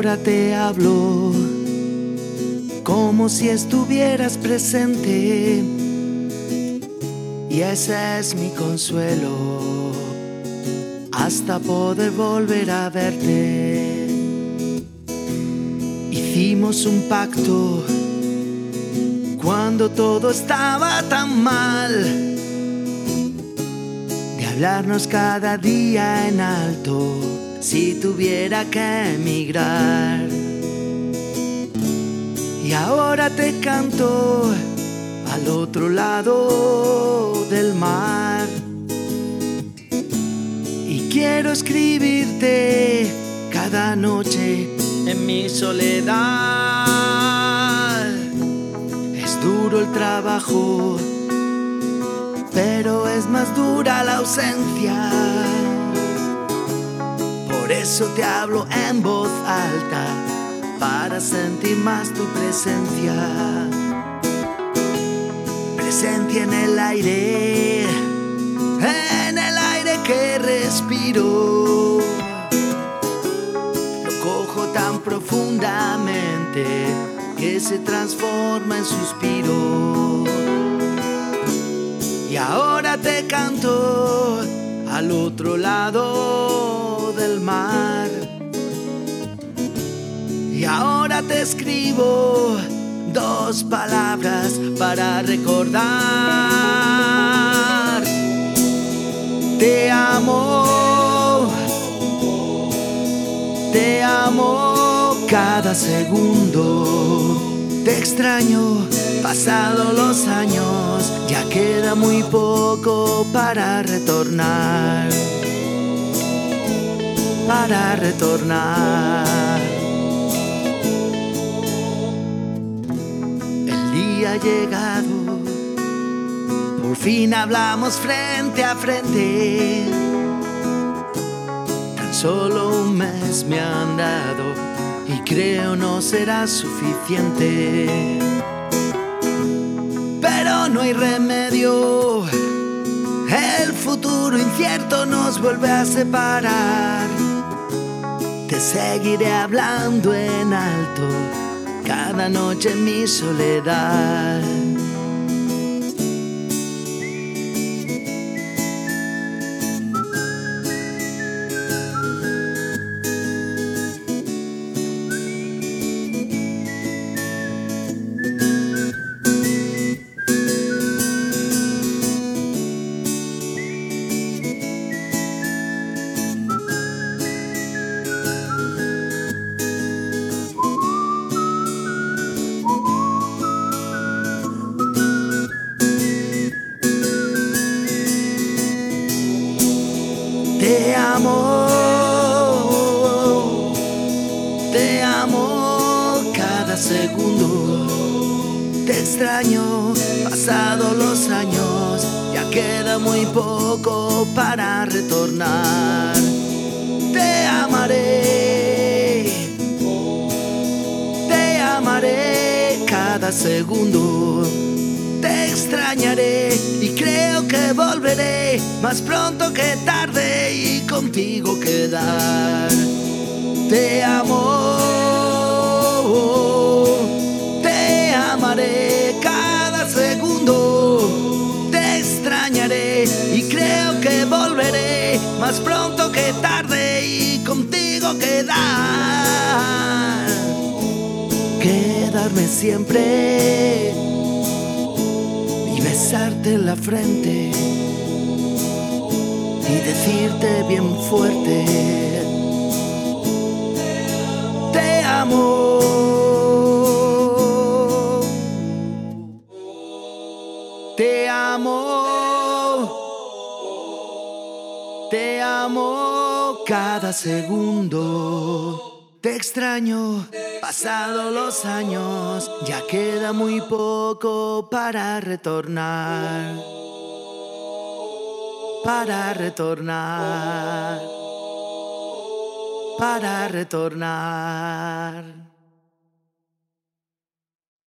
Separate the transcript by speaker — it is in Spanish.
Speaker 1: ahora te hablo como si estuvieras presente, y ese es mi consuelo hasta poder volver a verte. Hicimos un pacto cuando todo estaba tan mal, de hablarnos cada día en alto si tuviera que emigrar. Y ahora te canto al otro lado del mar, y quiero escribirte cada noche en mi soledad. Es duro el trabajo, pero es más dura la ausencia. Por eso te hablo en voz alta, para sentir más tu presencia. Presencia en el aire que respiro. Lo cojo tan profundamente que se transforma en suspiro. Y ahora te canto al otro lado del mar, y ahora te escribo dos palabras para recordar. Te amo cada segundo. Te extraño, pasados los años, ya queda muy poco para retornar. Para retornar. El día ha llegado, por fin hablamos frente a frente. Tan solo un mes me han dado y creo no será suficiente. Pero no hay remedio, el futuro incierto nos vuelve a separar. Te seguiré hablando en alto cada noche en mi soledad. Te amo cada segundo. Te extraño, pasados los años, ya queda muy poco para retornar. Te amaré cada segundo. Te extrañaré y creo que volveré más pronto que tarde y contigo quedar. Te amaré cada segundo. Te extrañaré y creo que volveré más pronto que tarde y contigo quedar. Quedarme siempre y besarte en la frente y decirte bien fuerte: te amo. Te amo. Te amo cada segundo. Te extraño, pasados los años, ya queda muy poco para retornar. Para retornar. Para retornar.